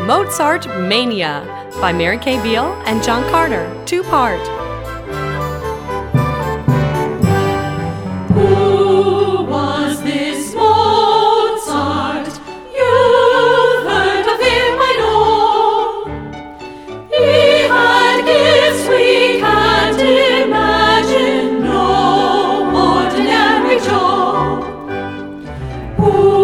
Mozart Mania by Mary Kay Beal and John Carter, two-part. Who was this Mozart? You've heard of him, I know. He had gifts we can't imagine, no ordinary Joe. Who